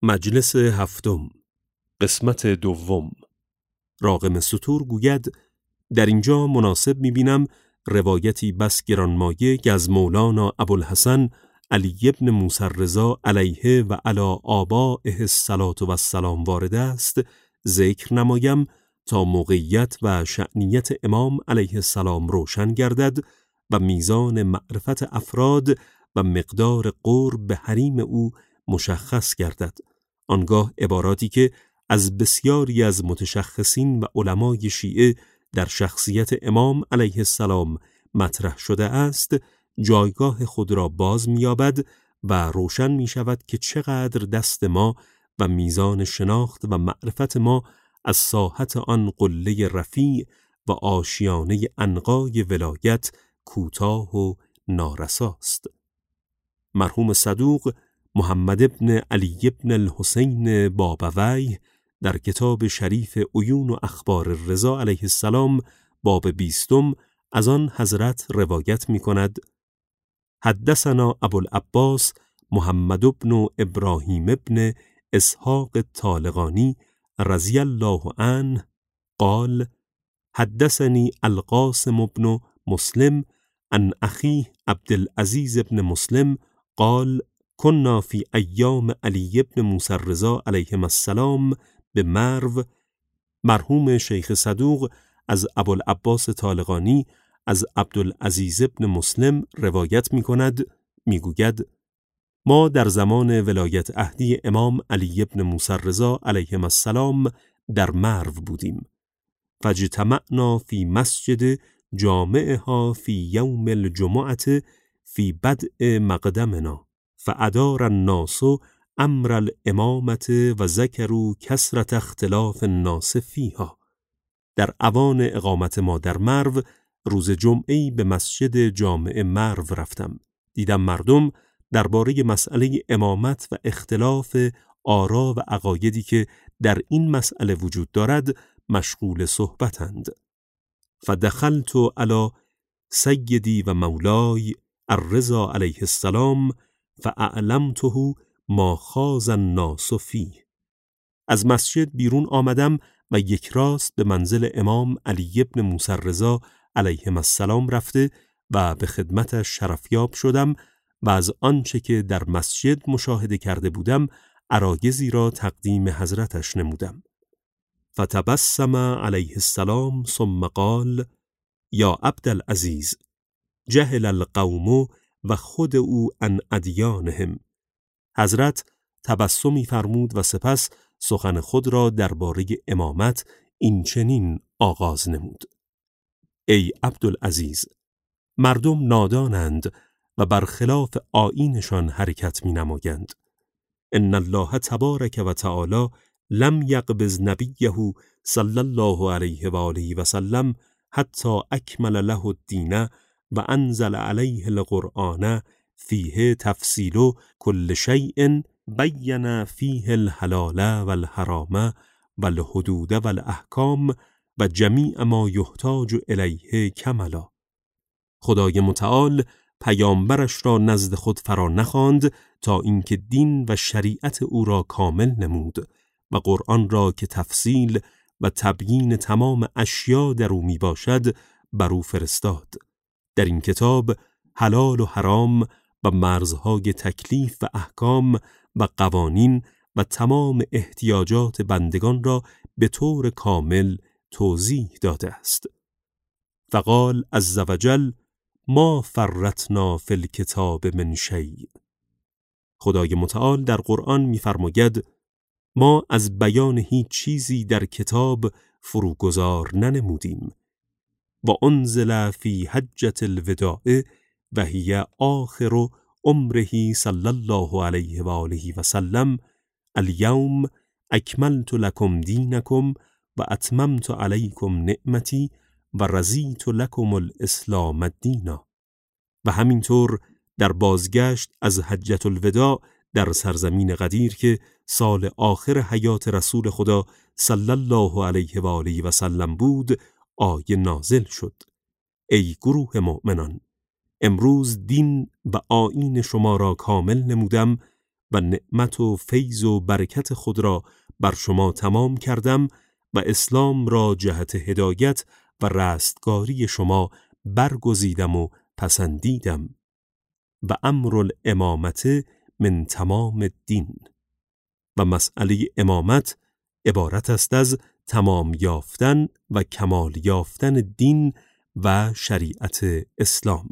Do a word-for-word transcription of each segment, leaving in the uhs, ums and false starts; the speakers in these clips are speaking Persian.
مجلس هفتم، قسمت دوم. راغم سطور گوید در اینجا مناسب می‌بینم روایتی بس گرانمایه که از مولانا ابوالحسن علی ابن موسی الرضا علیه و علی آبائه الصلاة و السلام وارد است ذکر نمایم تا موقعیت و شأنیت امام علیه السلام روشن گردد و میزان معرفت افراد و مقدار قرب به حریم او مشخص گردد. آنگاه عباراتی که از بسیاری از متشخصین و علمای شیعه در شخصیت امام علیه السلام مطرح شده است جایگاه خود را باز می‌یابد و روشن می‌شود که چقدر دست ما و میزان شناخت و معرفت ما از ساحت آن قله رفیع و آشیانه عنقای ولایت کوتاه و نارساست. مرحوم صدوق محمد ابن علی ابن الحسین بابویه در کتاب شریف عیون و اخبار الرضا علیه السلام باب بیستم از آن حضرت روایت می کند: حدثنا ابوالعباس محمد ابن ابراهیم ابن اسحاق الطالقانی رضی الله عنه قال حدثني القاسم ابن مسلم عن اخیه عبدالعزیز ابن مسلم قال كنا في ایام علی ابن موسی الرضا علیهم السلام به مرو. مرحوم شیخ صدوق از ابوالعباس طالقانی از عبدالعزیز ابن مسلم روایت می کند، می گوید ما در زمان ولایت عهدی امام علی ابن موسی الرضا علیهم السلام در مرو بودیم. فاجتمعنا فی مسجد جامعها فی یوم الجمعة فی بدء مقدمنا فادار الناس امر الامامة و ذکروا کثرة اختلاف الناس فیها. در اوان اقامت ما در مرو روز جمعه‌ای به مسجد جامع مرو رفتم. دیدم مردم درباره مسئله امامت و اختلاف آرا و عقایدی که در این مسئله وجود دارد مشغول صحبتند. فدخلت علی سیدی و مولای الرضا علیه السلام فاعلمته ما خاض الناس فیه. از مسجد بیرون آمدم و یک راست به منزل امام علی ابن موسی الرضا علیهم السلام رفته و به خدمتش شرفیاب شدم و از آنچه که در مسجد مشاهده کرده بودم عرایضی را تقدیم حضرتش نمودم. فتبسم علیه السلام ثم قال یا عبدالعزیز جهل القوم و خود او عن ادیانهم. حضرت تبسمی فرمود و سپس سخن خود را درباره امامت این چنین آغاز نمود: ای عبدالعزیز، مردم نادانند و برخلاف آیینشان حرکت می نمایند. ان الله تبارک و تعالی لم یقبض نبیه صلی الله علیه و آله و سلم حتی اکمل له الدین و انزل علیه القرآن فیه تفصیل کل شیء بین فیه الحلال و الحرام و الحدود و الاحکام و جمیع ما یحتاج الیه کملا. خدای متعال پیامبرش را نزد خود فرا نخواند تا اینکه دین و شریعت او را کامل نمود و قرآن را که تفصیل و تبیین تمام اشیا در او می باشد بر او فرستاد. در این کتاب حلال و حرام و مرزهای تکلیف و احکام و قوانین و تمام احتیاجات بندگان را به طور کامل توضیح داده است. فقال عز وجل ما فرطنا فی الکتاب من شیء. خدای متعال در قرآن می‌فرماید ما از بیان هیچ چیزی در کتاب فروگذار ننمودیم. و انزل فی حجة الوداع و هی آخر عمره صلی الله علیه و آله و سلم الیوم اکملت لکم دینکم و اتممت علیکم نعمتی و رضیت لکم الاسلام دینا. و همینطور در بازگشت از حجة الوداع در سرزمین غدیر که سال آخر حیات رسول خدا صلی الله علیه و آله و سلم بود آیه نازل شد: ای گروه مؤمنان، امروز دین و آیین شما را کامل نمودم و نعمت و فیض و برکت خود را بر شما تمام کردم و اسلام را جهت هدایت و رستگاری شما برگزیدم و پسندیدم و امر الامامت من تمام الدین و مسئله امامت عبارت است از تمام یافتن و کمال یافتن دین و شریعت اسلام.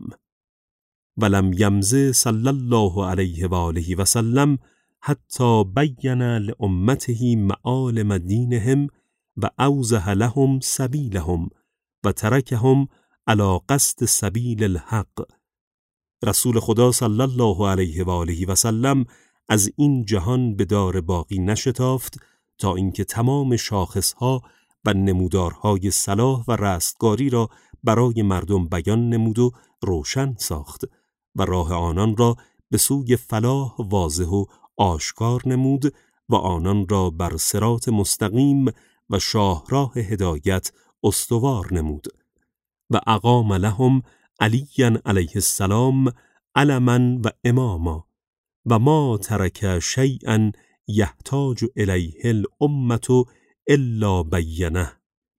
ولم یمض صلی الله علیه و آله و سلم حتی بین لامته معالم دینهم و اوضح لهم سبیلهم و ترکهم علی قصد سبیل الحق. رسول خدا صلی الله علیه و آله و سلم از این جهان به دار باقی نشتافت تا اینکه تمام شاخصها و نمودارهای صلاح و رستگاری را برای مردم بیان نمود و روشن ساخت و راه آنان را به سوی فلاح واضح و آشکار نمود و آنان را بر صراط مستقیم و شاهراه هدایت استوار نمود و اقام لهم علی علیه السلام علما و اماما و ما ترک شیئا یحتاج الیه الامة الا بینه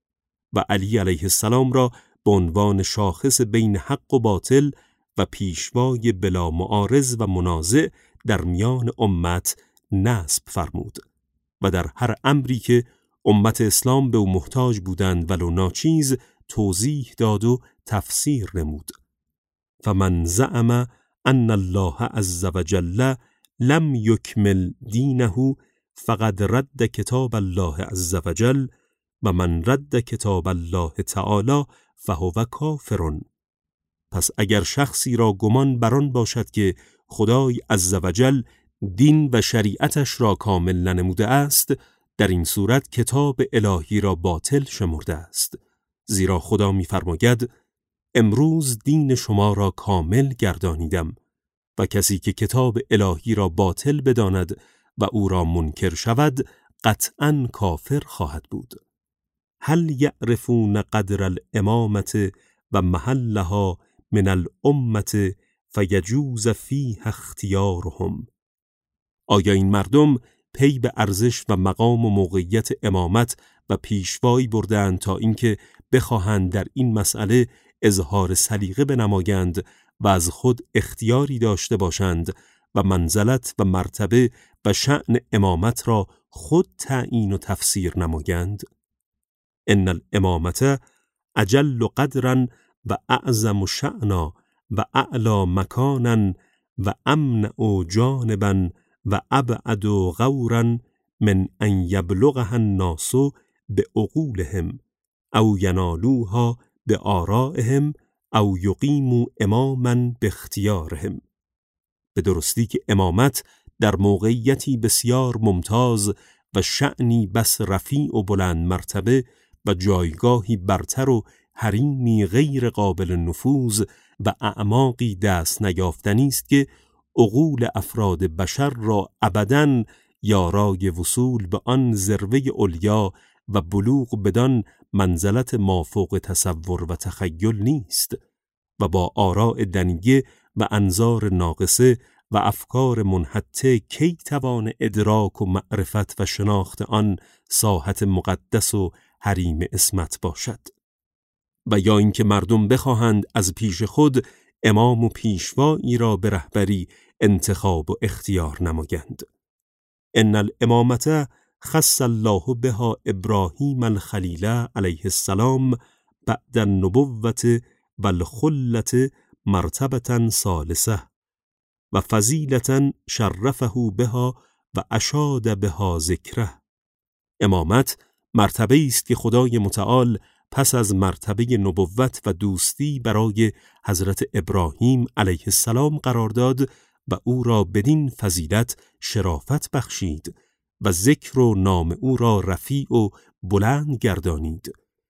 و علی علیه السلام را به عنوان شاخص بین حق و باطل و پیشوای بلا معارض و منازع در میان امت نصب فرمود و در هر امری که امت اسلام به او محتاج بودند ولو ناچیز توضیح داد و تفسیر نمود. فمن زعم ان الله عز وجل لم یکمل دینه فقد رد کتاب الله عز وجل و من رد کتاب الله تعالی فهو کافر. پس اگر شخصی را گمان بر آن باشد که خدای عز وجل دین و شریعتش را کامل ننموده است، در این صورت کتاب الهی را باطل شمرده است، زیرا خدا می‌فرماید امروز دین شما را کامل گردانیدم و کسی که کتاب الهی را باطل بداند و او را منکر شود قطعاً کافر خواهد بود. هل یعرفون قدر الامامة و محلها من الامة فیجوز فیه اختیارهم. آیا این مردم پی به ارزش و مقام و موقعیت امامت و پیشوایی بردند تا اینکه بخواهند در این مسئله اظهار سلیقه بنمایند و از خود اختیاری داشته باشند و منزلت و مرتبه و شأن امامت را خود تعیین و تفسیر نمایند؟ ان الامامت اجل قدرا و اعظم شأنا و اعلی مکانا و امنع جانبا و ابعد غورا من ان یبلغها الناس بعقولهم او ینالوها بآرائهم او یقیموا اماما باختیارهم. به درستی که امامت در موقعیتی بسیار ممتاز و شأنی بس رفیع و بلند مرتبه و جایگاهی برتر و حریمی غیر قابل نفوذ و اعماقی دست نیافتنی است که عقول افراد بشر را ابداً یارای وصول به آن ذروه علیا و بلوغ بدان منزلت مافوق تصور و تخیل نیست و با آراء دنیه و انظار ناقصه و افکار منحطه کی توان ادراک و معرفت و شناخت آن ساحت مقدس و حریم عصمت باشد؟ و یا اینکه مردم بخواهند از پیش خود امام و پیشوایی را به رهبری انتخاب و اختیار نمایند. ان الامامت خص الله بها ابراهیم الخلیل علیه السلام بعد النبوة والخلة مرتبة ثالثه و فضیلة شرفه بها و اشاد بها ذکره. امامت مرتبه است که خدای متعال پس از مرتبه نبوت و دوستی برای حضرت ابراهیم علیه السلام قرار داد و او را بدین فضیلت شرافت بخشید و ذکر و نام او را رفیع و بلند گردانید.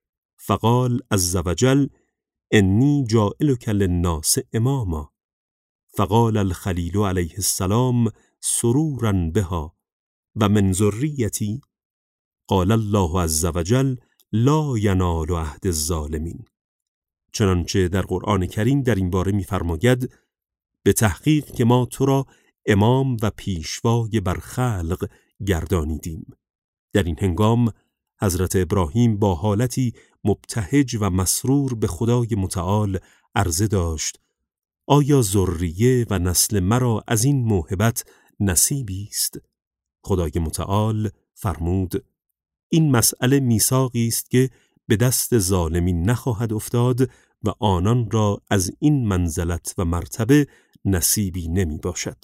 فقال عز وجل انی جاعلک للناس اماما. فقال الخلیل علیه السلام سرورا بها و من ذریتی. قال الله عز وجل لا ینال عهد الظالمین. چنانچه در قرآن کریم در این باره می‌فرماید به تحقیق که ما تو را امام و پیشوای بر خلق گردانیدیم. در این هنگام حضرت ابراهیم با حالتی مبتهج و مسرور به خدای متعال عرضه داشت: آیا ذریه و نسل مرا از این موهبت نصیبی است؟ خدای متعال فرمود: این مسئله میثاقی است که به دست ظالمین نخواهد افتاد و آنان را از این منزلت و مرتبه نصیبی نمی باشد.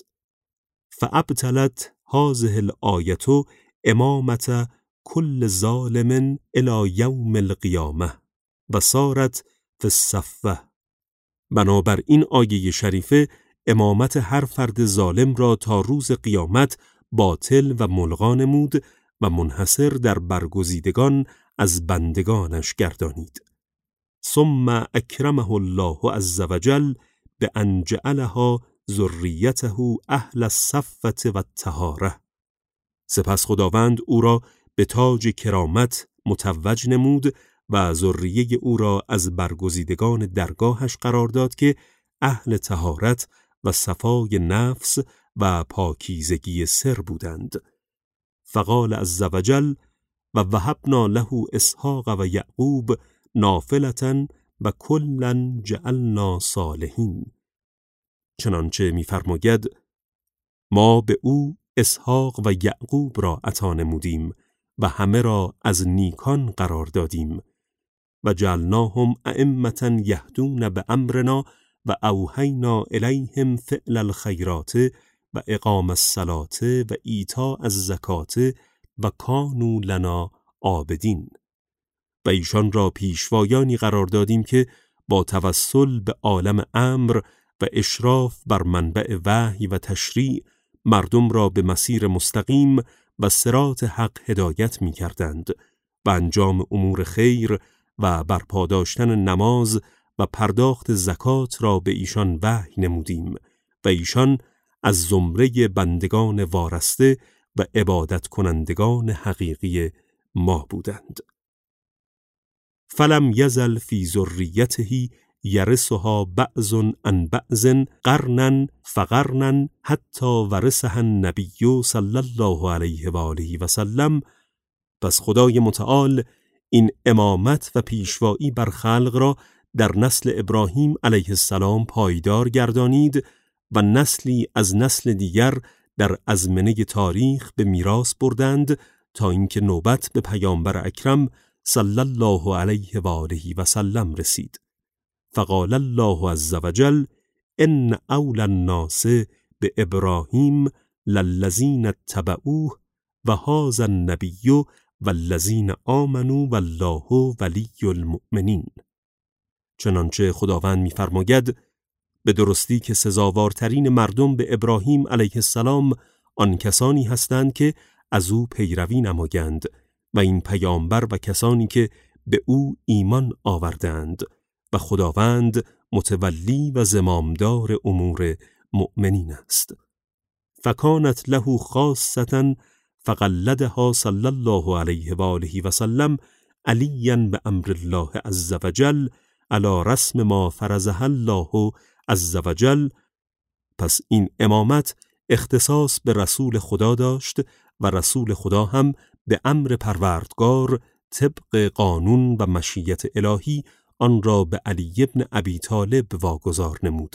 فابطلت هذه الآیة امامت کل ظالم الی یوم القیامه و صارت فی الصفوه. بنابر این آیه شریفه امامت هر فرد ظالم را تا روز قیامت باطل و ملغا نمود و منحصر در برگزیدگان از بندگانش گردانید. ثم اکرمه الله عز وجل بأن جعلها ذریته اهل الصفوة و الطهارة. سپس خداوند او را به تاج کرامت متوج نمود و ذریه او را از برگزیدگان درگاهش قرار داد که اهل طهارت و صفای نفس و پاکیزگی سر بودند. فقال عز وجل: و وهبنا له اسحاق و یعقوب نافلة و کلا جعلنا صالحین. چنانچه می‌فرماید: ما به او اسحاق و یعقوب را عطا نمودیم و همه را از نیکان قرار دادیم و جعلناهم ائمة یهدون بامرنا و اوحینا الیهم فعل الخیرات و اقام الصلاة و ایتاء الزکاة و کانوا لنا عابدین. و ایشان را پیشوایانی قرار دادیم که با توسل به عالم امر و اشراف بر منبع وحی و تشریع مردم را به مسیر مستقیم و صراط حق هدایت می کردند و انجام امور خیر و برپا داشتن نماز و پرداخت زکات را به ایشان وحی نمودیم و ایشان از زمره بندگان وارسته و عبادت کنندگان حقیقی ما بودند. فلم یزل فی ذریته یرثها بعض عن بعض قرنا فقرنا حتی ورثها النبی صلی الله علیه و آله و سلم. پس خدای متعال این امامت و پیشوایی بر خلق را در نسل ابراهیم علیه السلام پایدار گردانید و نسلی از نسل دیگر در ازمنه تاریخ به میراث بردند تا اینکه نوبت به پیامبر اکرم صلی الله علیه و آله و سلم رسید. فقال الله عز وجل: ان اولى الناس به ابراهیم للذین اتبعوه و هذا النبی والذین آمنوا والله ولی المؤمنین. چنانچه خداوند می‌فرماید: به درستی که سزاوارترین مردم به ابراهیم علیه السلام آن کسانی هستند که از او پیروی نمایند و این پیامبر و کسانی که به او ایمان آوردند و خداوند متولی و زمامدار امور مؤمنین است. فکانت له خاصة فقلدها صلی الله علیه و آله و سلم علیا بامر الله عز وجل علی رسم ما فرضها الله عز وجل. پس این امامت اختصاص به رسول خدا داشت و رسول خدا هم به امر پروردگار طبق قانون و مشیت الهی آن را به علی ابن ابی طالب واگذار نمود.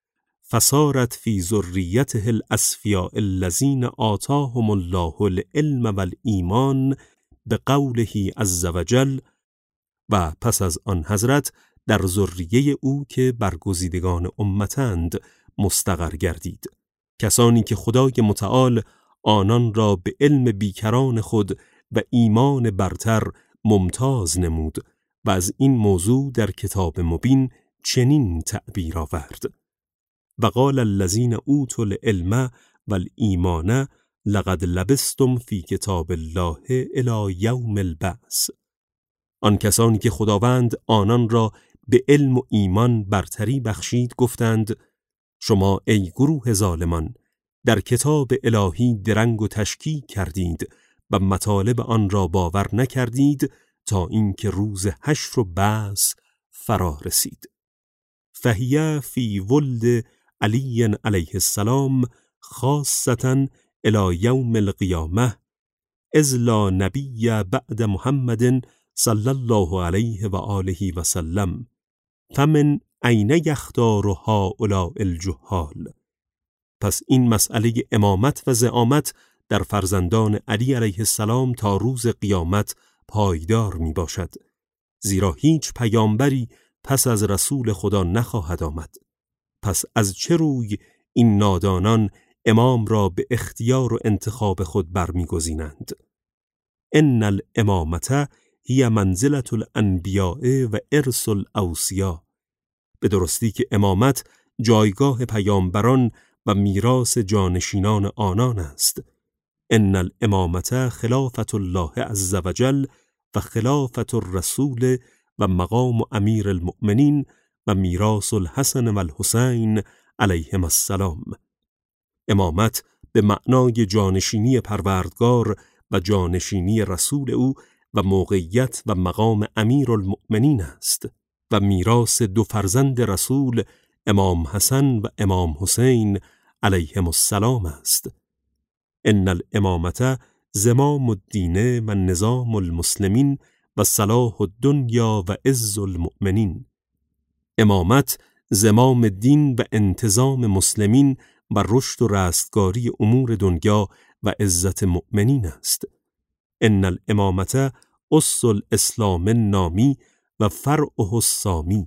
فصارت فی ذریته الاصفیاء الذین آتاهم الله العلم والایمان بقوله عز وجل. و پس از آن حضرت در ذریه او که برگزیدگان امتند مستقر گردید، کسانی که خدای متعال آنان را به علم بیکران خود و ایمان برتر ممتاز نمود و از این موضوع در کتاب مبین چنین تعبیر آورد: و قال الذین اوتوا العلم والایمان لقد لبثتم فی کتاب الله الی یوم البعث. آن کسانی که خداوند آنان را به علم و ایمان برتری بخشید گفتند: شما ای گروه ظالمان در کتاب الهی درنگ و تشکیک کردید و مطالب آن را باور نکردید تا اینکه روز حشر و بعث فرا رسید. فهیه فی ولد علی علیه السلام خاصة الی یوم القیامه اذ لا نبی بعد محمد صلی الله علیه و آله و سلم فمن این یختار هؤلاء الجهال. پس این مسئله امامت و زعامت در فرزندان علی علیه السلام تا روز قیامت پایدار می باشد، زیرا هیچ پیامبری پس از رسول خدا نخواهد آمد. پس از چه روی این نادانان امام را به اختیار و انتخاب خود برمیگزینند؟ ان الامامة هی منزلة الانبیاء و ارث الاوصیاء. به درستی که امامت جایگاه پیامبران و میراث جانشینان آنان است. ان الامامة خلافة الله عز وجل و خلافة الرسول و مقام امیر المؤمنین و میراث الحسن و الحسین علیهم السلام. امامت به معنای جانشینی پروردگار و جانشینی رسول او و موقعیت و مقام امیر المؤمنین است و میراث دو فرزند رسول امام حسن و امام حسین علیهم السلام است. ان الامامة زمام الدین و نظام المسلمین و صلاح الدنیا و عز المؤمنین. امامت زمام دین و انتظام مسلمین و رشد و رستگاری امور دنیا و عزت مؤمنین است. ان الامامة اصل الاسلام النامی و فرعه السامی.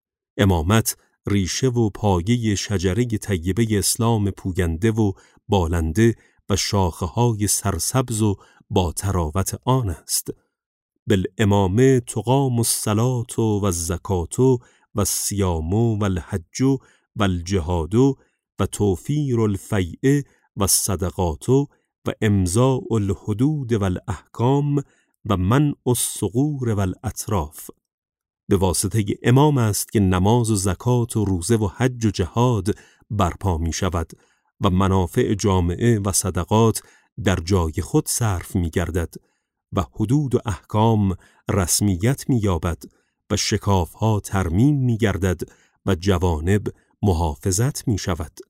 امامت ریشه و پایه شجره طیبه اسلام پوینده و بالنده و شاخه‌های سرسبز و با تراوت آن است. بالامامه تقام الصلاة و الزکاة و الصیام و الحج و الجهاد و توفیر الفیء و الصدقات و امضاء الحدود و الاحکام و منع الثغور و الاطراف. به واسطه امام است که نماز و زکات و روزه و حج و جهاد برپا می شود و منافع جامعه و صدقات در جای خود صرف می گردد و حدود و احکام رسمیت می یابد و شکافها ترمیم می گردد و جوانب محافظت می شود.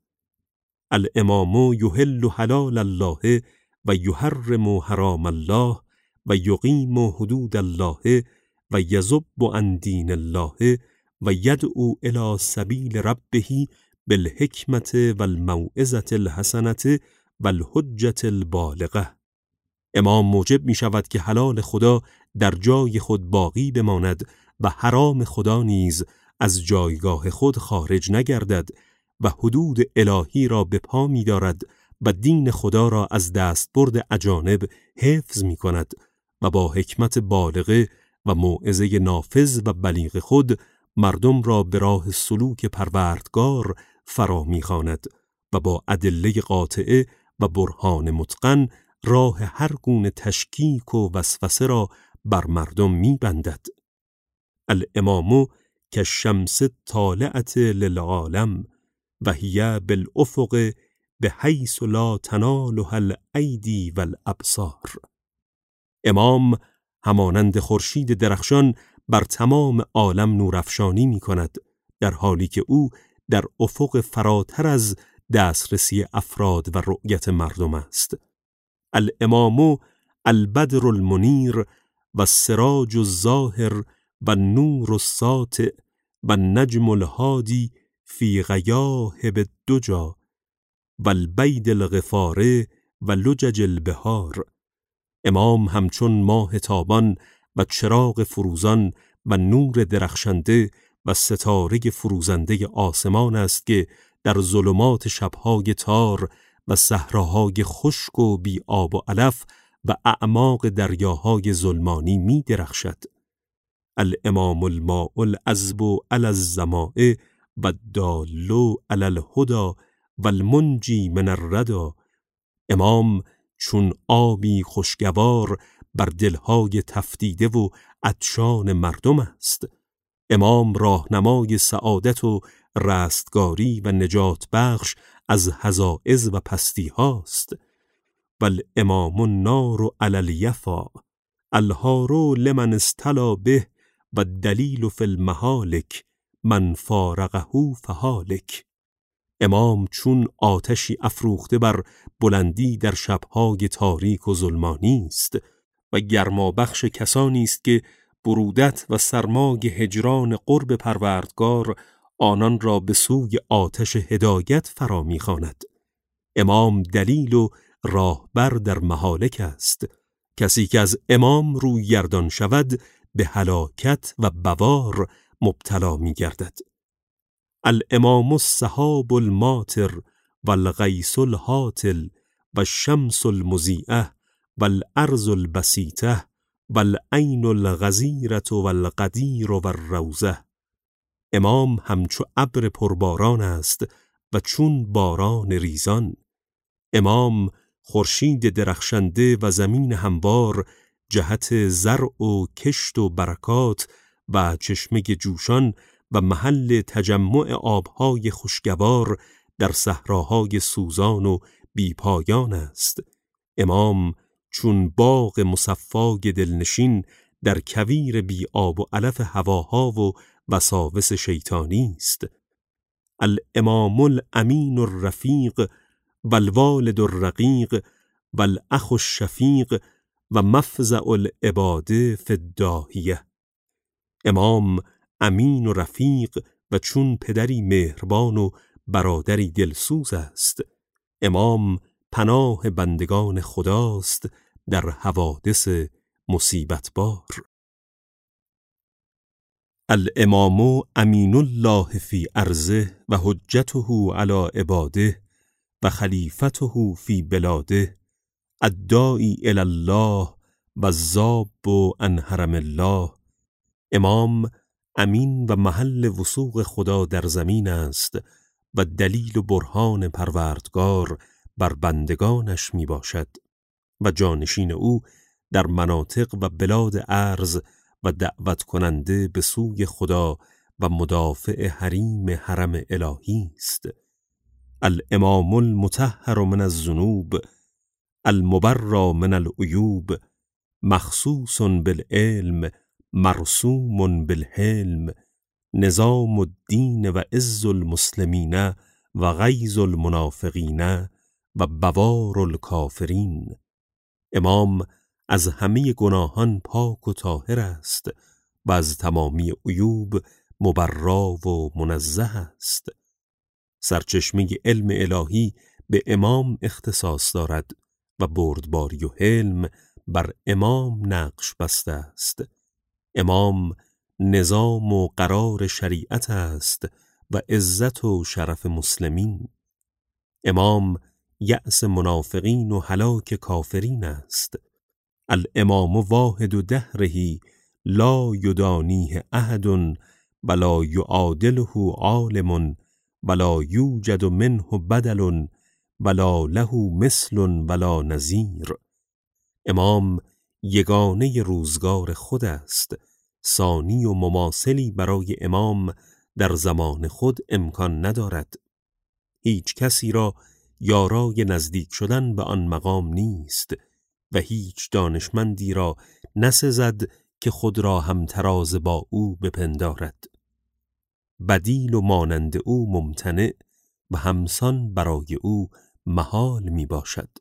الامام یحل حلال الله و یحرم حرام الله و یقیم حدود الله و یذب عن دین الله و یدعو الی سبیل ربه بالحکمت و الموعظة الحسنة و الحجة البالغة. امام موجب می شود که حلال خدا در جای خود باقی بماند و حرام خدا نیز از جایگاه خود خارج نگردد و حدود الهی را به پا می دارد و دین خدا را از دستبرد اجانب حفظ می کند و با حکمت بالغه و موعظه نافذ و بلیغ خود مردم را به راه سلوک پروردگار فرا می خواند و با ادله قاطعه و برهان متقن راه هر گونه تشکیک و وسوسه را بر مردم می بندد. الامام کالشمس طالعة للعالم و هی بالافق بحیث لا تنالها الایدی والابصار. امام همانند خورشید درخشان بر تمام عالم نورافشانی می کند، در حالی که او در افق فراتر از دسترسی افراد و رؤیت مردم است. الامام البدر المنیر و السراج الظاهر و النور الساطع و النجم الهادی فی غیاهب الدجی و البید الغفار و لجج البحار. امام همچون ماه تابان و چراغ فروزان و نور درخشنده و ستاره فروزنده آسمان است که در ظلمات شبهای تار و صحراهای خشک و بی آب و علف و اعماق دریاهای ظلمانی می درخشد. الامام الماء العذب علی الظماء و الدال علی الهدی و المنجی من الردی. امام چون آبی خوشگوار بر دلهای تفتیده و عطشان مردم است. امام راهنمای سعادت و رستگاری و نجات بخش از هزائز و پستی هاست. و الامام النار علی الیفا الهار لمن استلا به و الدلیل فی المهالک من فارقه فهالک. امام چون آتشی افروخته بر بلندی در شبهای تاریک و ظلمانی است و گرمابخش کسانی است که برودت و سرمای هجران قرب پروردگار آنان را به سوی آتش هدایت فرا می‌خواند. امام دلیل و راهبر در مهالک است. کسی که از امام روی گردان شود به هلاکت و بوار مبتلا می‌گردد. الامام السحاب الماطر والغیث الهاطل والشمس المضیئه والارض البسیطه والعین الغزیرة والقدیر والروضه. امام همچو ابر پرباران است و چون باران ریزان. امام خورشید درخشنده و زمین هموار جهت زرع و کشت و برکات و چشمه جوشان و محل تجمع آبهای خوشگوار در صحراهای سوزان و بیپایان است. امام چون باغ مصفای دلنشین در کویر بی آب و علف هواها و وساوس شیطانی است. الامام الامین الرفیق والوالد الرقیق والاخ الشفیق و مفزع العباد فی الداهیه. امام امین و رفیق و چون پدری مهربان و برادری دلسوز است. امام پناه بندگان خداست در حوادث مصیبت بار. الامام امین الله فی ارضه و حجته علی عباده و خلیفته فی بلاده الداعی الی الله و الذاب عن حرم الله. امام امین و محل وثوق خدا در زمین است و دلیل و برهان پروردگار بر بندگانش می باشد و جانشین او در مناطق و بلاد ارض و دعوت کننده به سوی خدا و مدافع حریم حرم الهی است. الامام المطهر من الذنوب المبرا من العیوب مخصوص بالعلم مرسوم بالحلم نظام الدین و عز المسلمین و غیظ المنافقین و بوار الکافرین. امام از همه گناهان پاک و طاهر است و از تمامی عیوب مبرا و منزه است. سرچشمه علم الهی به امام اختصاص دارد و بردباری و حلم بر امام نقش بسته است. امام نظام و قرار شریعت است و عزت و شرف مسلمین. امام یأس منافقین و هلاک کافرین است. الامام واحد دهره لا یدانیه احد ولا یعادله عالم ولا یوجد منه بدل ولا له مثل ولا نظیر. امام یگانه روزگار خود است. ثانی و مماثلی برای امام در زمان خود امکان ندارد. هیچ کسی را یارای نزدیک شدن به آن مقام نیست و هیچ دانشمندی را نسزد که خود را همتراز با او بپندارد. بدیل و مانند او ممتنع و همسان برای او محال می باشد.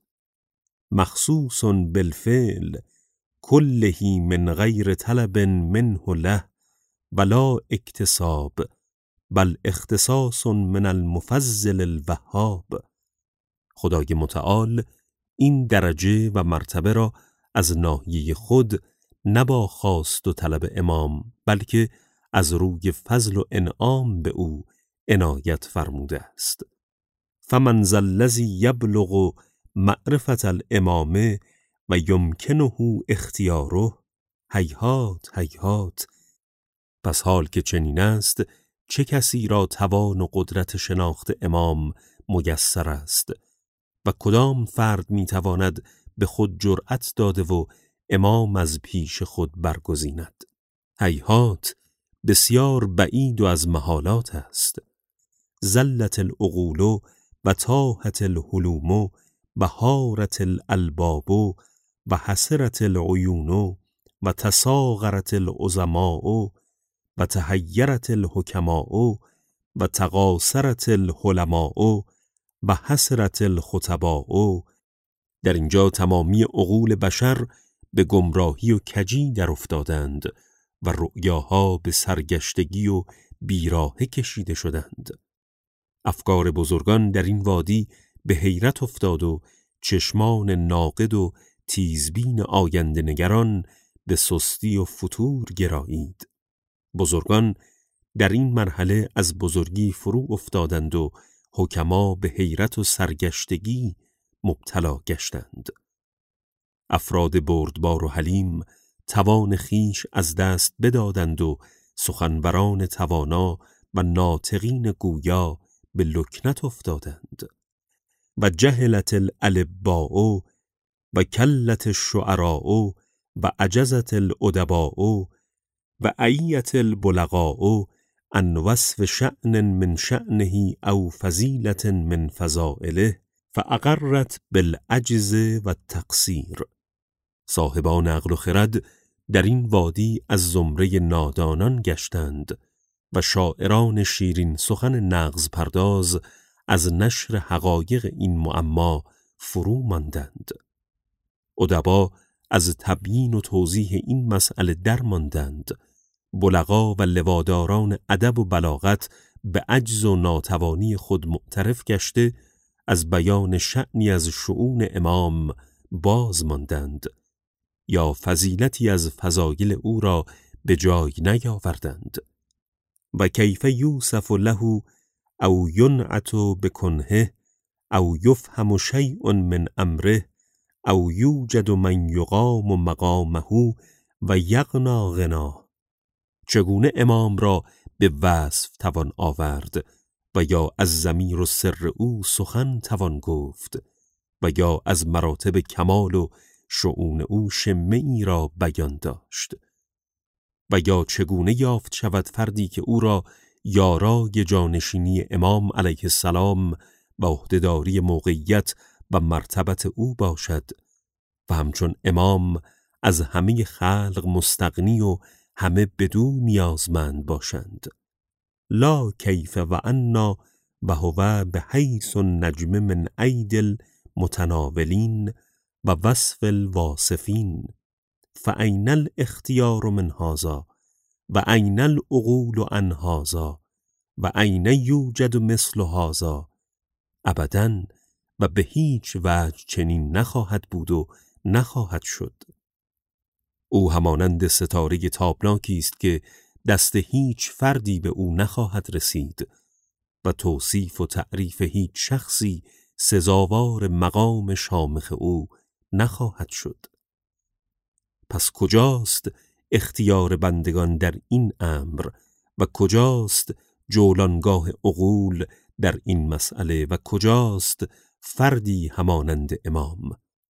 مخصوص بالفعل کلهی من غیر طلب منه له ولا اکتساب بل اختصاص من المفضل الوهاب. خدای متعال این درجه و مرتبه را از ناحیه خود نه با خواست و طلب امام بلکه از روی فضل و انعام به او عنایت فرموده است. فمن ذا الذی یبلغ معرفت الامامه و یمکنه اختیاره هیهات هیهات. پس حال که چنین است چه کسی را توان و قدرت شناخت امام میسر است و کدام فرد میتواند به خود جرأت داده و امام از پیش خود برگزیند؟ هیهات بسیار بعید و از محالات است. زلت العقول و تاهت الحلوم و حارت الالباب و حسرت العیون و تساغرت العظماء و تحیرت الحکماء و تقاصرت الحلماء و حسرت الخطباء. در اینجا تمامی عقول بشر به گمراهی و کجی در افتادند و رؤیاها به سرگشتگی و بیراهه کشیده شدند. افکار بزرگان در این وادی به حیرت افتاد و چشمان ناقد و تیزبین آینده نگران به سستی و فتور گرایید. بزرگان در این مرحله از بزرگی فرو افتادند و حکما به حیرت و سرگشتگی مبتلا گشتند. افراد بردبار و حلیم توان خیش از دست بدادند و سخنوران توانا و ناطقین گویا به لکنت افتادند. و جهلت الالباء و کلت الشعراء و عجزت الادباء و عیت البلغاء عن وصف شأن من شأنه او فضیلة من فضائله فاقرت بالعجز و التقصیر. صاحبان عقل و خرد در این وادی از زمره نادانان گشتند و شاعران شیرین سخن نغز پرداز از نشر حقایق این معما فرو ماندند. ادبا از تبیین و توضیح این مسئله در ماندند. بلغا و لواداران ادب و بلاغت به عجز و ناتوانی خود معترف گشته از بیان شأنی از شؤون امام باز ماندند یا فضیلتی از فضایل او را به جای نیاوردند. و کیف یوصف له او ینعت بکنه او یفهم شیء من امره او یوجد من یقام مقامه و یغنا غناه. چگونه امام را به وصف توان آورد و یا از ضمیر و سر او سخن توان گفت و یا از مراتب کمال و شؤون او شمه ای را بیان داشت و یا چگونه یافت شود فردی که او را یارای جانشینی امام علیه السلام و عهدهداری موقعیت و مرتبت او باشد و همچون امام از همه خلق مستغنی و همه بدو نیازمند باشند. لا کیف و انا و هو به حیث النجم من ایدل متناولین و وصف الواصفین فاین الاختیار من هذا و این العقول عن هذا و این یوجد مثل هذا. ابداً و به هیچ وجه چنین نخواهد بود و نخواهد شد. او همانند ستاره تابناکی است که دست هیچ فردی به او نخواهد رسید و توصیف و تعریف هیچ شخصی سزاوار مقام شامخ او نخواهد شد. پس کجاست اختیار بندگان در این امر و کجاست جولانگاه عقول در این مسئله و کجاست فردی همانند امام؟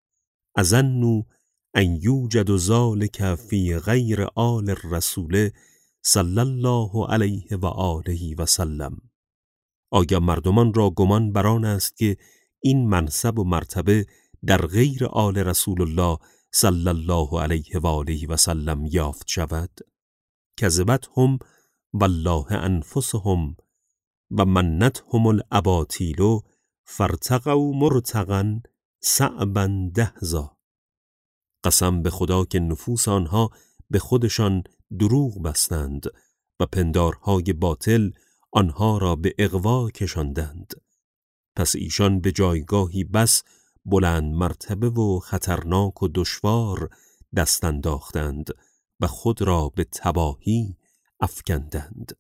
اظن ان یوجد ذلک فی غیر آل الرسول صلی الله علیه و آله و سلم. آیا مردمان را گمان بران است که این منصب و مرتبه در غیر آل رسول الله صلی الله علیه و آله و سلم یافت شود؟ کذبتهم والله انفسهم و منتهم الاباطیل فارتقوا مرتقا صعبا دهزا. قسم به خدا که نفوس آنها به خودشان دروغ بستند و پندارهای باطل آنها را به اغوا کشاندند. پس ایشان به جایگاهی بس بلند مرتبه و خطرناک و دشوار دست انداختند و خود را به تباهی افکندند.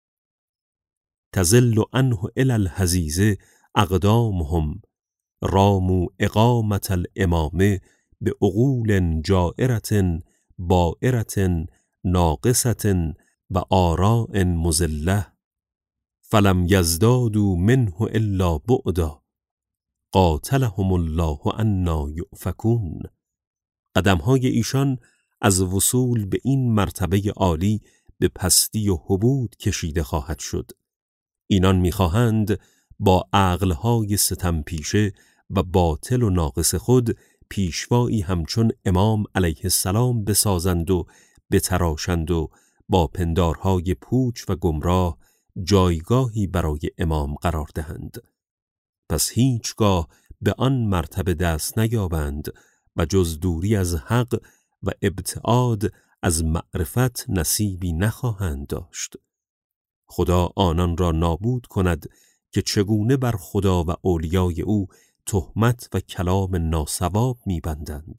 تزل عنه الی الحزیز اقدامهم راموا اقامة الامامه به عقول جائرة بائرة ناقصة و آراء مضلة فلم یزدادوا منه الا بعدا قاتلهم الله عنا یؤفکون. قدمهای ایشان از وصول به این مرتبه عالی به پستی و حبود کشیده خواهد شد. اینان می‌خواهند با عقلهای ستم پیشه و باطل و ناقص خود پیشوایی همچون امام علیه السلام بسازند و بتراشند و با پندارهای پوچ و گمراه جایگاهی برای امام قرار دهند. پس هیچگاه به آن مرتبه دست نیابند و جز دوری از حق و ابتعاد از معرفت نصیبی نخواهند داشت. خدا آنان را نابود کند که چگونه بر خدا و اولیای او تهمت و کلام ناصواب می‌بندند.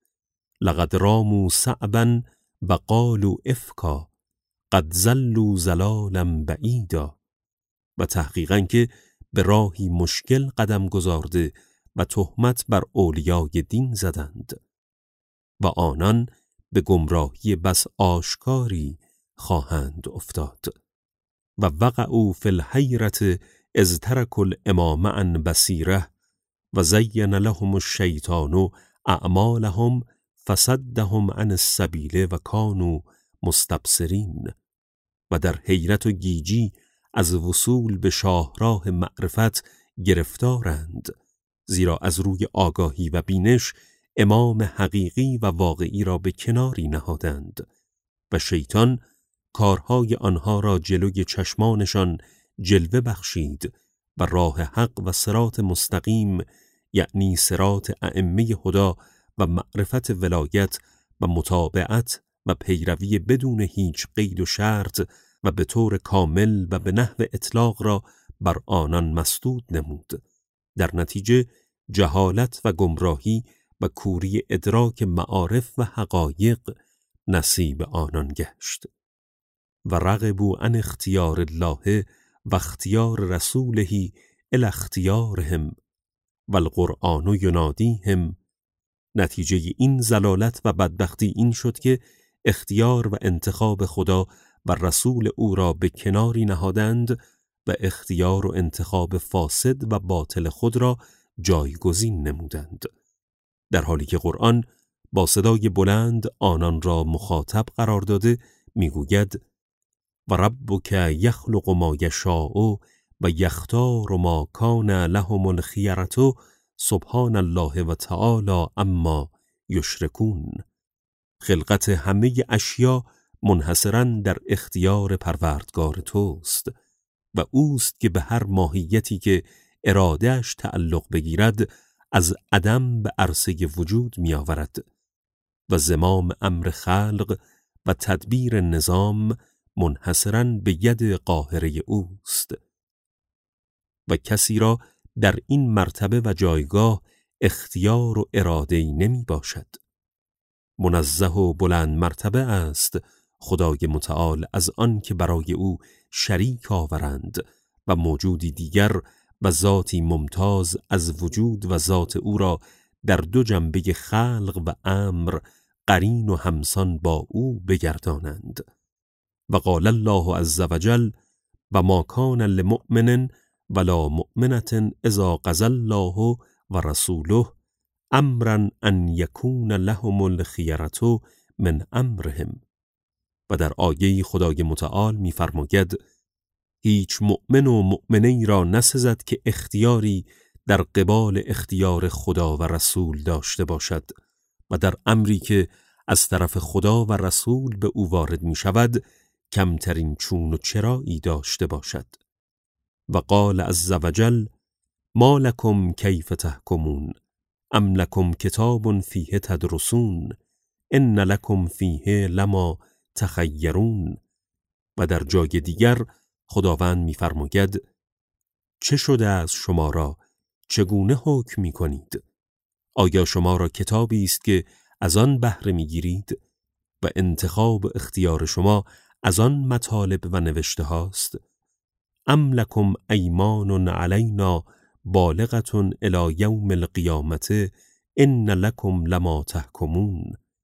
لقد راموا صعبا و قالوا افکا قد ضلوا ضلالا بعیدا. و تحقیقاً که به راهی مشکل قدم گذارده و تهمت بر اولیای دین زدند و آنان به گمراهی بس آشکاری خواهند افتاد. و وقعوا فی الحیرة اذ ترکوا الامام عن بصیرة و زین لهم الشیطان اعمالهم فصدهم عن السبیل و کانوا مستبصرین. و در حیرت و گیجی از وصول به شاهراه معرفت گرفتارند، زیرا از روی آگاهی و بینش امام حقیقی و واقعی را به کناری نهادند و شیطان کارهای آنها را جلوی چشمانشان جلوه بخشید و راه حق و صراط مستقیم، یعنی صراط ائمه خدا و معرفت ولایت و متابعت و پیروی بدون هیچ قید و شرط و به طور کامل و به نحو اطلاق را بر آنان مسدود نمود. در نتیجه جهالت و گمراهی و کوری ادراک معارف و حقایق نصیب آنان گشت. و رغبوا عن اختیار الله و اختیار رسوله الی اختیارهم و القرآن ینادیهم. نتیجه این ضلالت و بدبختی این شد که اختیار و انتخاب خدا و رسول او را به کناری نهادند و اختیار و انتخاب فاسد و باطل خود را جایگزین نمودند، در حالی که قرآن با صدای بلند آنان را مخاطب قرار داده میگوید و ربک یخلق ما یشاء و یختار ما کان لهم الخیرة سبحان الله و تعالی اما یشرکون. خلقت همه اشیا منحصراً در اختیار پروردگار توست و اوست که به هر ماهیتی که ارادهش تعلق بگیرد از عدم به عرصه وجود می آورد و زمام امر خلق و تدبیر نظام منحصراً به ید قاهره اوست و کسی را در این مرتبه و جایگاه اختیار و اراده‌ای نمی باشد. منزه و بلند مرتبه است خدای متعال از آن که برای او شریک آورند و موجودی دیگر و ذاتی ممتاز از وجود و ذات او را در دو جنبه خلق و امر قرین و همسان با او بگردانند. و قال الله عز وجل و ما کان لمؤمن ولا مؤمنة اذا قضى الله و رسوله امرا ان یکون لهم الخیرة من امرهم. و در آیه خدای متعال می‌فرماید هیچ مؤمن و مؤمنه‌ای را نسزد که اختیاری در قبال اختیار خدا و رسول داشته باشد و در امری که از طرف خدا و رسول به او وارد می شود کمترین چون و چرایی داشته باشد. و قال عز وجل ما لکم کیف تحکمون ام لکم کتاب فیه تدرسون ان لکم فیه لما تخیرون. و در جای دیگر خداوند می‌فرماید چه شده از شما را چگونه حکم می‌کنید؟ آیا شما را کتابی است که از آن بهره می‌گیرید و انتخاب اختیار شما از آن مطالب و نوشته هاست؟ ام لکم ایمان علینا بالغة الی یوم القیامة ان لکم لما تحکمون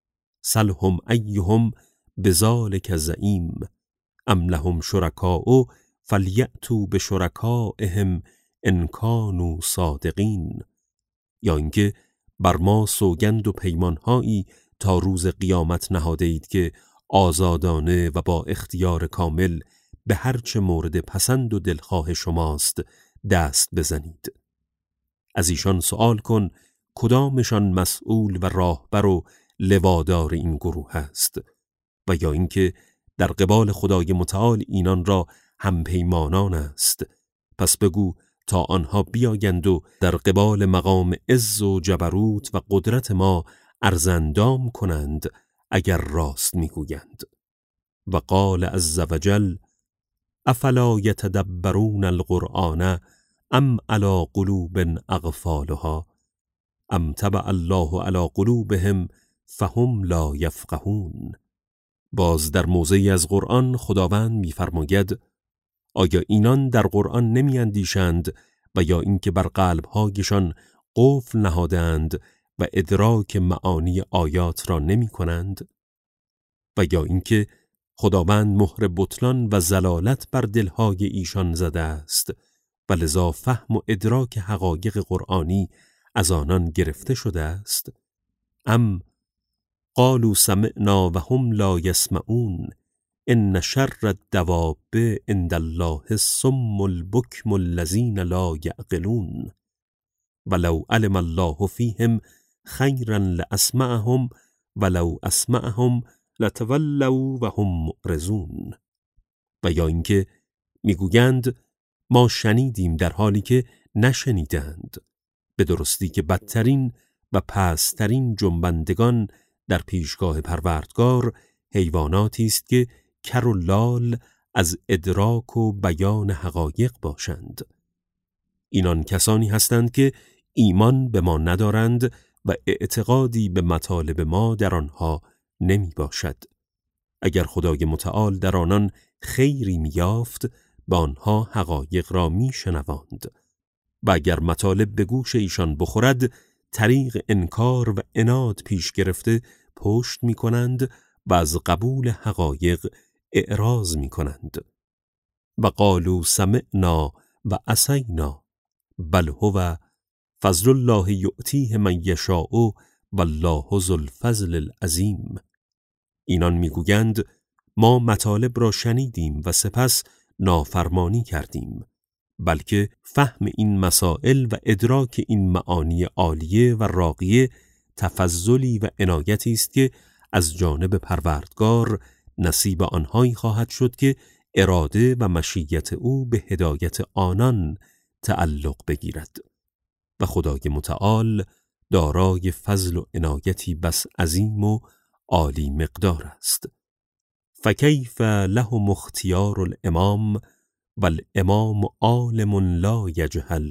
سلهم ایهم بذلک زعیم ام لهم شرکاء فلیأتوا بشرکائهم ان کانوا صادقین. یا اینکه بر ما سوگند و پیمانهایی تا روز قیامت نهاده اید که آزادانه و با اختیار کامل به هر چه مورد پسند و دلخواه شماست دست بزنید. از ایشان سؤال کن کدامشان مسئول و راهبر و لوادار این گروه است، و یا اینکه در قبال خدای متعال اینان را همپیمانان است. پس بگو تا آنها بیایند و در قبال مقام عز و جبروت و قدرت ما ارزندام کنند اگر راست میگویند. و قال عز وجل افلا یتدبرون القرآن ام علی قلوب اقفالها ام طبع الله علی قلوبهم فهم لا یفقهون. باز در موضعی از قرآن خداوند می‌فرماید آیا اینان در قرآن نمی اندیشند و یا اینکه بر قلب‌هایشان قفل نهادند و ادراک معانی آیات را نمی کنند؟ و یا اینکه خداوند مهر بطلان و زلالت بر دلهای ایشان زده است و لذا فهم و ادراک حقایق قرآنی از آنان گرفته شده است؟ ام قالوا سمعنا و هم لا یسمعون ان شر الدواب عند الله الصم البکم الذین لا یعقلون ولو علم الله فیهم خیرا لاسمعهم ولو اسمعهم لتولوا و هم معرضون. و یا اینکه میگویند ما شنیدیم در حالی که نشنیدند، به درستی که بدترین و پسترین جنبندگان در پیشگاه پروردگار حیواناتی است که کر و لال از ادراک و بیان حقایق باشند. اینان کسانی هستند که ایمان به ما ندارند و اعتقادی به مطالب ما در آنها نمی باشد. اگر خدای متعال در آنان خیری می یافت به آنها حقایق را می شنواند و اگر مطالب به گوش ایشان بخورد طریق انکار و عناد پیش گرفته پشت می کنند و از قبول حقایق اعراض می کنند. و قالوا سمعنا و عصینا بل هو فضل الله یؤتیه من یشاء والله ذو الفضل العظیم. اینان میگویند ما مطالب را شنیدیم و سپس نافرمانی کردیم، بلکه فهم این مسائل و ادراک این معانی عالیه و راقیه تفضلی و عنایتی است که از جانب پروردگار نصیب آنهایی خواهد شد که اراده و مشیت او به هدایت آنان تعلق بگیرد و خدای متعال دارای فضل و عنایتی بس عظیم و عالی مقدار است. فکیف لهم اختیار الامام والامام عالم لا یجهل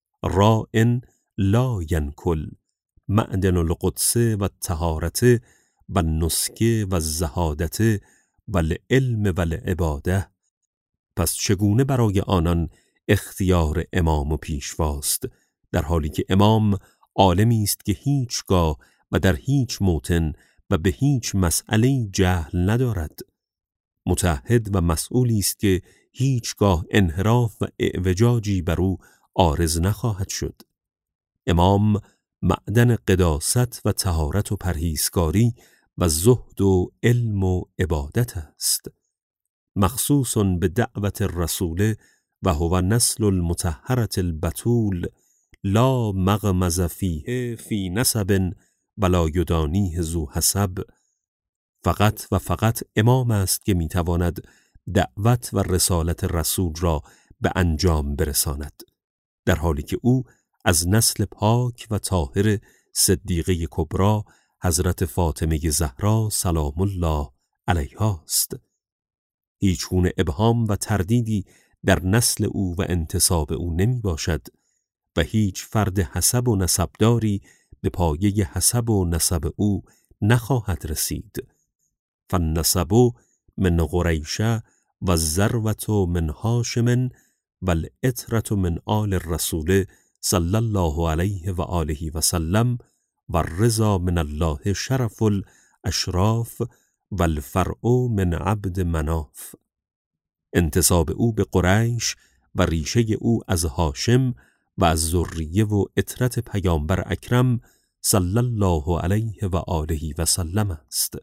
راء لا ینکل معدن القدس و الطهارة و النسک و الزهادة و العلم و العباده. پس چگونه برای آنان اختیار امام و پیشواست در حالی که امام عالمی است که هیچگاه و در هیچ موطن و به هیچ مسئله جهل ندارد، متعهد و مسئولی است که هیچگاه انحراف و اعوجاجی بر او عارض نخواهد شد. امام معدن قداست و طهارت و پرهیزکاری و زهد و علم و عبادت است، مخصوص به دعوت الرسول و هو نسل المطهرة البتول لا مغمز فیه فی نسب ولا یدانیه ذو حسب. فقط و فقط امام است که میتواند دعوت و رسالت رسول را به انجام برساند، در حالی که او از نسل پاک و طاهر صدیقه کبرا حضرت فاطمه زهرا سلام الله علیها است. هیچ گونه ابهام و تردیدی در نسل او و انتساب او نمی باشد و هیچ فرد حسب و نسبداری به پایه حسب و نسب او نخواهد رسید. فالنسب من قریش و الذروة من هاشم و العطرة من آل الرسول صلی الله علیه و آله و سلم و الرضا من الله شرف الاشراف و الفرع من عبد مناف. انتساب او به قریش و ریشه او از هاشم و از ذریه و عطرت پیامبر اکرم صلی الله علیه و آله و سلم است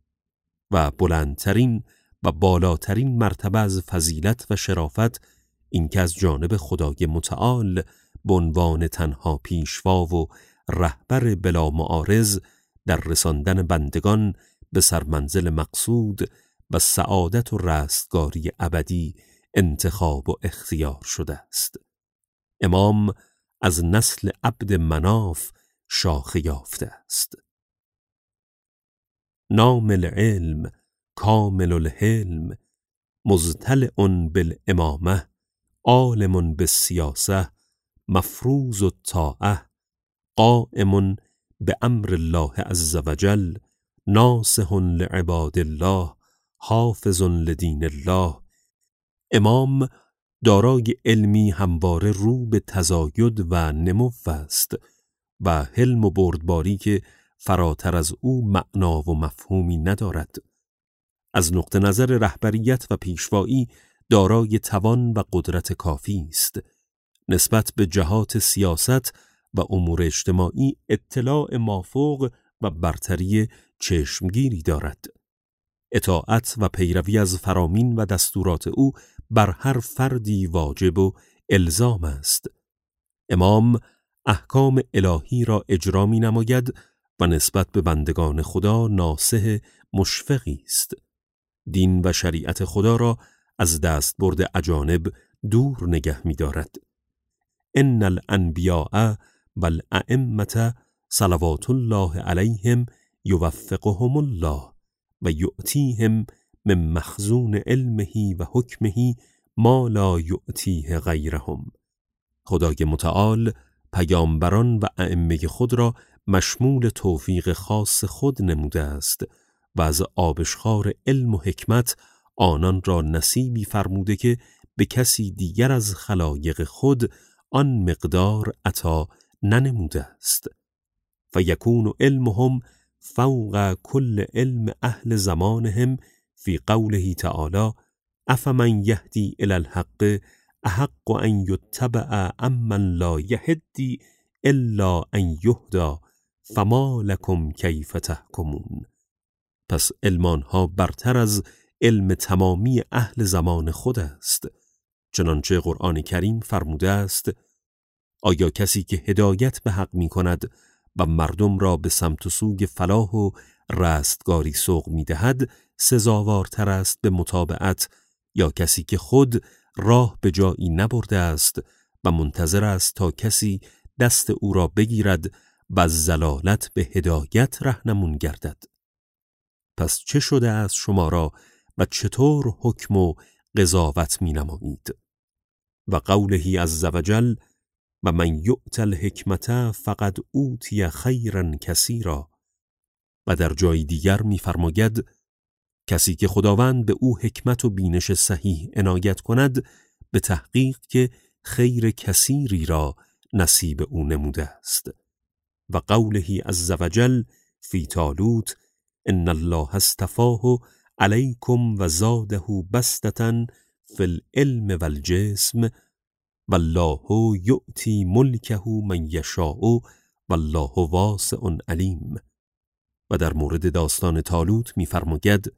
و بلندترین و بالاترین مرتبه از فضیلت و شرافت این که از جانب خدای متعال به عنوان تنها پیشوا و رهبر بلا معارض در رساندن بندگان به سرمنزل مقصود و سعادت و رستگاری ابدی انتخاب و اختیار شده است. امام از نسل عبد مناف شاخه یافته است. نام العلم کامل الحلم مزتلع بالامامه عالم بالسیاسه مفروض الطاعه قائم بامر الله عز وجل ناصح لعباد الله حافظ لدین الله. امام دارای علمی همواره رو به تزاید و نمو است و حلم و بردباری که فراتر از او معنا و مفهومی ندارد. از نقطه نظر رهبریت و پیشوایی دارای توان و قدرت کافی است. نسبت به جهات سیاست و امور اجتماعی اطلاع مافوق و برتری چشمگیری دارد. اطاعت و پیروی از فرامین و دستورات او بر هر فردی واجب و الزام است. امام احکام الهی را اجرا می نماید و نسبت به بندگان خدا ناصح مشفقی است. دین و شریعت خدا را از دستبرد اجانب دور نگه می دارد. ان الانبیاء والائمه صلوات الله علیهم یوفقهم الله و یؤتیهم من مخزون علمه و حکمه ما لا یؤتیه غیرهم. خدای متعال پیامبران و ائمه خود را مشمول توفیق خاص خود نموده است و از آبشخوار علم و حکمت آنان را نصیبی فرموده که به کسی دیگر از خلایق خود آن مقدار عطا ننموده است. فیکون علمهم فوق کل علم اهل زمانهم فی قوله تعالی افمن یهدی الی الحق احق ان یتبع امن لا یهدی الا ان یهدی فما لکم کیف تحکمون. پس علم آنها برتر از علم تمامی اهل زمان خود است. چنانچه قرآن کریم فرموده است آیا کسی که هدایت به حق می کند و مردم را به سمت و سوی فلاح و رستگاری سوق می دهد سزاوارتر است به متابعت یا کسی که خود راه به جایی نبرده است و منتظر است تا کسی دست او را بگیرد و از ضلالت به هدایت رهنمون گردد؟ پس چه شده از شما را و چطور حکم و قضاوت می نمایید؟ و قوله عز وجل و من یؤت الحکمت فقد اوتی خیرا کثیرا. و در جای دیگر می فرماید کسی که خداوند به او حکمت و بینش صحیح عنایت کند به تحقیق که خیر کثیری را نصیب او نموده است. و قوله عز وجل فی طالوت ان الله اصطفاه علیکم و زاده بسطة فی العلم والجسم والله یؤتی ملکه من یشاء والله واسع علیم. و در مورد داستان طالوت می‌فرماید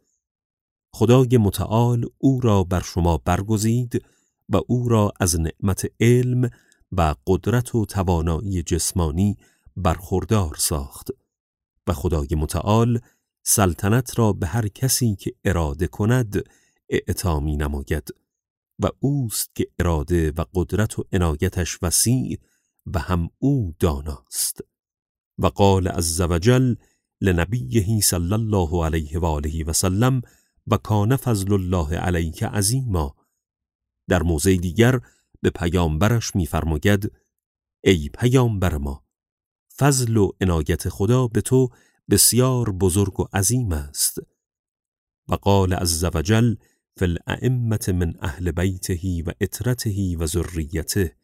خدای متعال او را بر شما برگزید و او را از نعمت علم و قدرت و توانایی جسمانی برخوردار ساخت و خدای متعال سلطنت را به هر کسی که اراده کند اعطا می نماید و اوست که اراده و قدرت و عنایتش وسیع و هم او داناست. و قال عز وجل لنبیه صلی الله علیه و آله و سلم و کان فضل الله علیک عظیما. در موضع دیگر به پیامبرش می‌فرماید ای پیامبر ما، فضل و عنایت خدا به تو بسیار بزرگ و عظیم است. و قال عز وجل فی الائمة من اهل بیته و اطرته و ذریته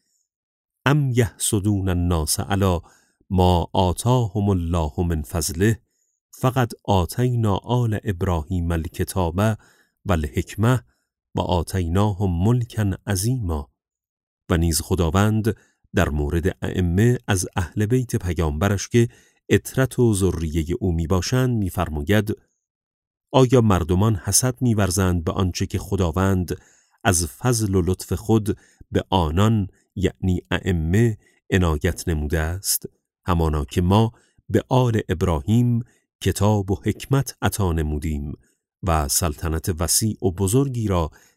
ام یحسدون الناس علی ما آتاهم الله من فضله فقد آتینا آل ابراهیم الکتاب و الحکمه و آتیناهم ملکا عظیما. و نیز خداوند در مورد ائمه از اهل بیت پیامبرش که اطرت و ذریه او می باشند می فرماید آیا مردمان حسد می ورزند به آنچه که خداوند از فضل و لطف خود به آنان یعنی ائمه عنایت نموده است، همانا که ما به آل ابراهیم کتاب و حکمت عطا نمودیم و سلطنت وسیع و بزرگی را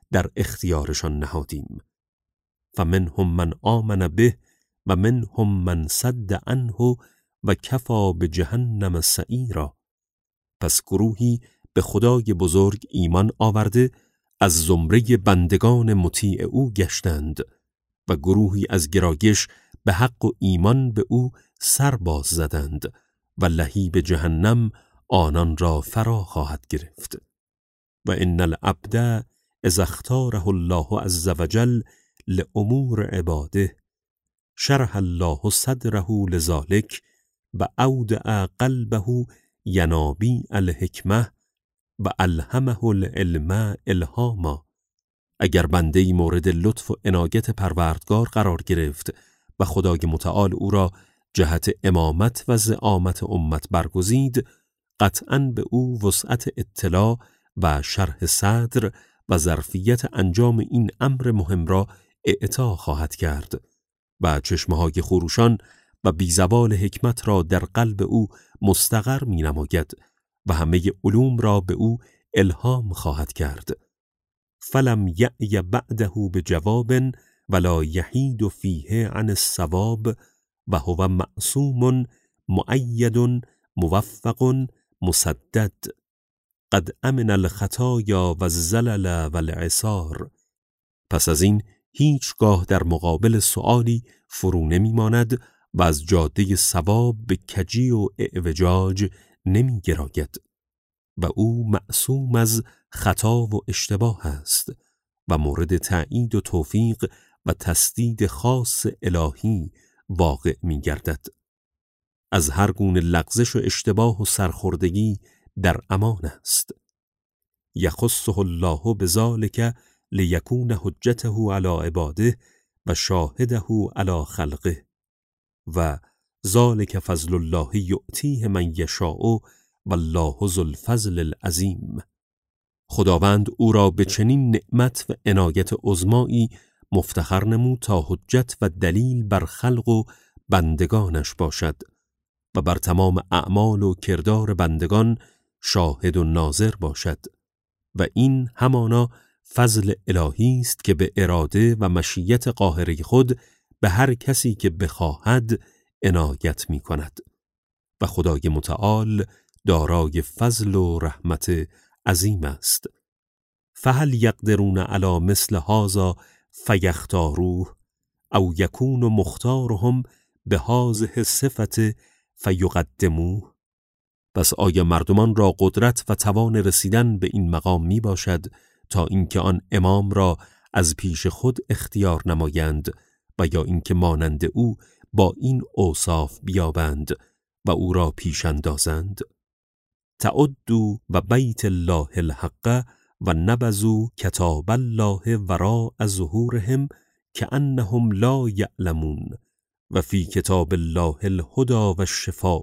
در اختیارشان نهادیم. فمنهم من آمن به و منهم من صد عنه و کفی بجهنم سعیرا. پس گروهی به خدای بزرگ ایمان آورده از زمره بندگان مطیع او گشتند و گروهی از گرایش به حق و ایمان به او سر باز زدند و لهیب جهنم آنان را فرا خواهد گرفت. و ان العبد اذا اختاره الله عز وجل لامور عباده شرح الله صدره لذلك و اودع قلبه ینابیع الحکمه و الهمه العلم الهاما. اگر بنده‌ای مورد لطف و عنایت پروردگار قرار گرفت و خدای متعال او را جهت امامت و زعامت امت برگزید، قطعاً به او وسعت اطلاع و شرح صدر و ظرفیت انجام این امر مهم را اعطا خواهد کرد و چشمه‌های خروشان و بیزوال حکمت را در قلب او مستقر می نماید و همه علوم را به او الهام خواهد کرد. فلم یعی بعده بجواب ولا یحید فیه عن الصواب و هو معصوم مؤید موفق مسدد قد امن الخطایا و الزلل و العثار. پس از این هیچگاه در مقابل سؤالی فرو نمی ماند و از جاده صواب به کجی و اعوجاج نمی گراید و او معصوم از خطا و اشتباه است و مورد تأیید و توفیق و تسدید خاص الهی واقع می گردد. از هر گونه لغزش و اشتباه و سرخوردگی در امان است. یخصه الله بذلک لیکون حجته علی عباده و شاهده علی خلقه و ذلک فضل الله یؤتیه من یشاء والله ذو الفضل العظیم. خداوند او را به چنین نعمت و عنایت عظمایی مفتخر نمود تا حجت و دلیل بر خلق و بندگانش باشد و بر تمام اعمال و کردار بندگان شاهد و ناظر باشد و این همانا فضل الهی است که به اراده و مشیت قاهره خود به هر کسی که بخواهد عنایت می کند و خدای متعال دارای فضل و رحمت عظیم است. فهل یقدرون علی مثل هذا فیختاروه او یکون مختارهم به هذه صفت فیقدموه. پس آیا مردمان را قدرت و توان رسیدن به این مقام می باشد تا اینکه آن امام را از پیش خود اختیار نمایند و یا اینکه مانند او با این اوصاف بیابند و او را پیش اندازند؟ تعدوا و بیت الله الحق و نبذوا کتاب الله وراء ظهورهم کأنهم لا یعلمون و فی کتاب الله الهدی و الشفاء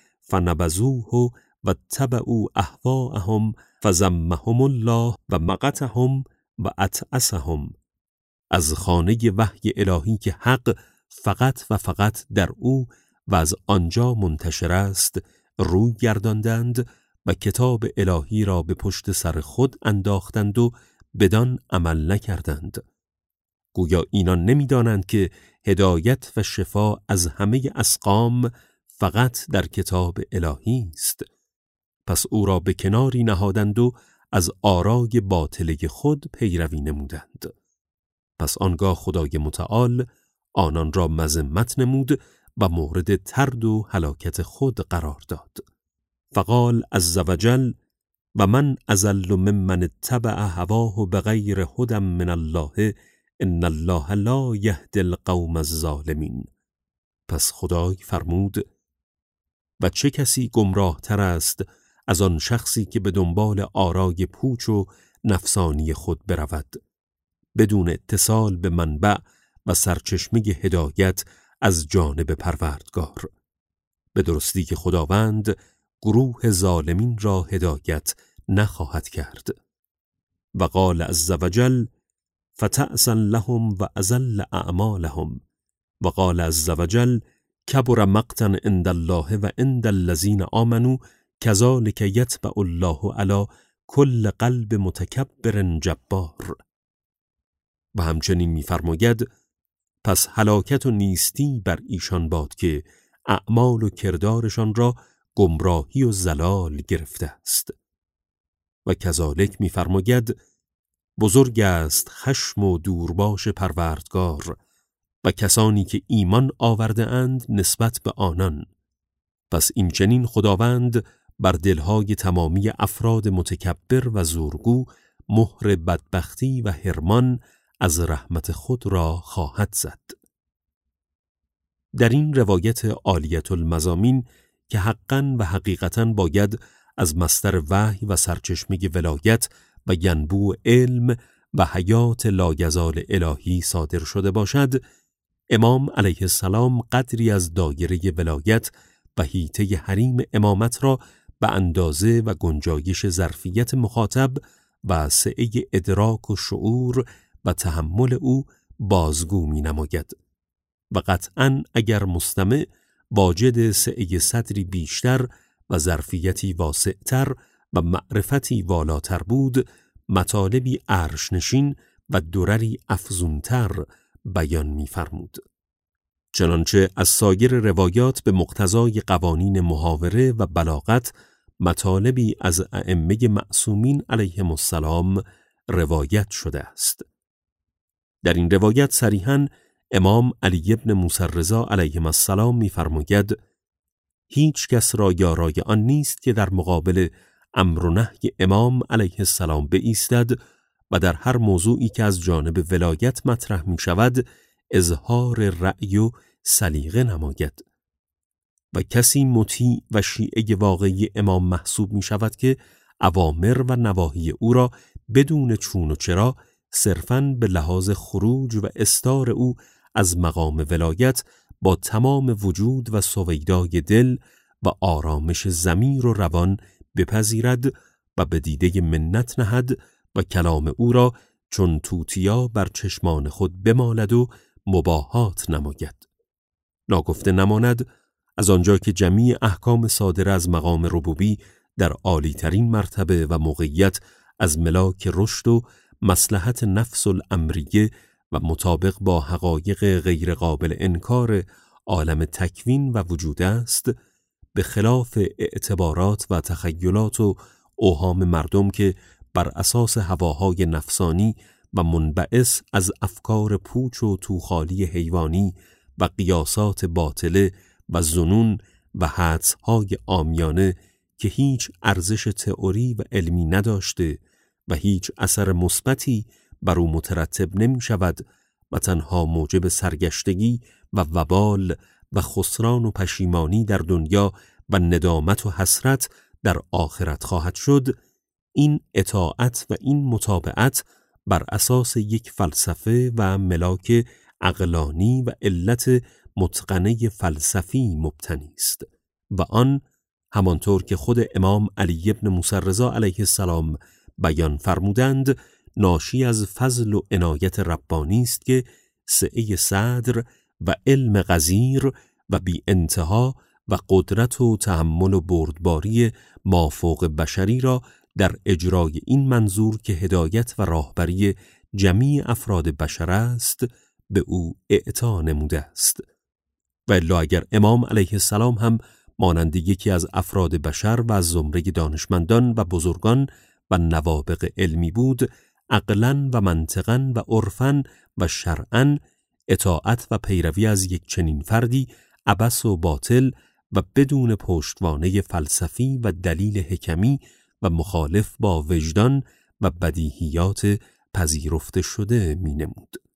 فنبذوه و اتبعوا اهواءهم فذمهم الله و مقتهم و اتعسهم. از خانه وحی الهی که حق فقط و فقط در او و از آنجا منتشر است روی گرداندند و کتاب الهی را به پشت سر خود انداختند و بدان عمل نکردند. گویا اینان نمی‌دانند که هدایت و شفا از همه اسقام فقط در کتاب الهی است. پس او را به کناری نهادند و از آرای باطله خود پیروی نمودند. پس آنگاه خدای متعال آنان را مذمت نمود و مورد طرد و هلاکت خود قرار داد. فقال عز وجل و من اضل ممن اتبع هواه بغیر هدی من الله ان الله لا یهدی القوم الظالمین. پس خدای فرمود و چه کسی گمراه تر است از آن شخصی که به دنبال آرای پوچ و نفسانی خود برود بدون اتصال به منبع و سرچشمه هدایت از جانب پروردگار. به درستی که خداوند گروه ظالمین را هدایت نخواهد کرد. و قال عز وجل فتأسا لهم و اذل اعمالهم و قال عز وجل کبر مقتا عند الله و عند الذین آمنوا کذلک یطبع الله علی کل قلب متکبر جبار. و همچنین می‌فرماید پس هلاکت و نیستی بر ایشان باد که اعمال و کردارشان را گمراهی و ضلال گرفته است. و کذالک می‌فرماید بزرگ است خشم و دورباش پروردگار و کسانی که ایمان آورده اند نسبت به آنان. پس این چنین خداوند بر دلهای تمامی افراد متکبر و زورگو مهر بدبختی و حرمان از رحمت خود را خواهد زد. در این روایت عالیة المضامین که حقاً و حقیقتاً باید از مصدر وحی و سرچشمه ولایت و ینبوع علم و حیات لایزال الهی صادر شده باشد، امام علیه السلام قدری از دایره ولایت و حیطه حریم امامت را به اندازه و گنجایش ظرفیت مخاطب و سعه ادراک و شعور و تحمل او بازگو می نماید و قطعاً اگر مستمع واجد سعه صدری بیشتر و ظرفیتی واسعتر و معرفتی والاتر بود، مطالبی عرشنشین و درری افزونتر بیان می فرمود. چنانچه از سایر روایات به مقتضای قوانین محاوره و بلاغت مطالبی از ائمه معصومین علیهم السلام روایت شده است. در این روایت صریحاً امام علی ابن موسی رضا علیه السلام می‌فرماید هیچ کس را یارای آن نیست که در مقابل امر و نهی امام علیه السلام بایستد و در هر موضوعی که از جانب ولایت مطرح می شود اظهار رأی و سلیقه نماید. و کسی مطیع و شیعه واقعی امام محسوب می شود که اوامر و نواهی او را بدون چون و چرا صرفاً به لحاظ خروج و استار او از مقام ولایت با تمام وجود و سویدای دل و آرامش ضمیر و روان بپذیرد و به دیده منت نهد و کلام او را چون توتیا بر چشمان خود بمالد و مباهات نماید. ناگفته نماند از آنجا که جمیع احکام صادره از مقام ربوبی در عالی ترین مرتبه و موقعیت از ملاک رشد و مصلحت نفس الامریه و مطابق با حقایق غیر قابل انکار عالم تکوین و وجود است، به خلاف اعتبارات و تخیلات و اوهام مردم که بر اساس هواهای نفسانی و منبعث از افکار پوچ و توخالی حیوانی و قیاسات باطله و ظنون و حدس‌های عامیانه که هیچ ارزش تئوری و علمی نداشته و هیچ اثر مثبتی بر او مترتب نمی شود و تنها موجب سرگشتگی و وبال و خسران و پشیمانی در دنیا و ندامت و حسرت در آخرت خواهد شد، این اطاعت و این متابعت بر اساس یک فلسفه و ملاک عقلانی و علت متقنه فلسفی مبتنی است و آن همانطور که خود امام علی ابن موسی رضا علیه السلام بیان فرمودند ناشی از فضل و عنایت ربانی است که سعه صدر و علم غزیر و بی انتها و قدرت و تحمل و بردباری مافوق بشری را در اجرای این منظور که هدایت و راهبری جمیع افراد بشر است به او اعطا نموده است. و الا اگر امام علیه السلام هم مانند یکی از افراد بشر و از زمره دانشمندان و بزرگان و نوابغ علمی بود، عقلاً و منطقاً و عرفاً و شرعاً اطاعت و پیروی از یک چنین فردی عبث و باطل و بدون پشتوانه فلسفی و دلیل حکمی و مخالف با وجدان و بدیهیات پذیرفته شده می نمود.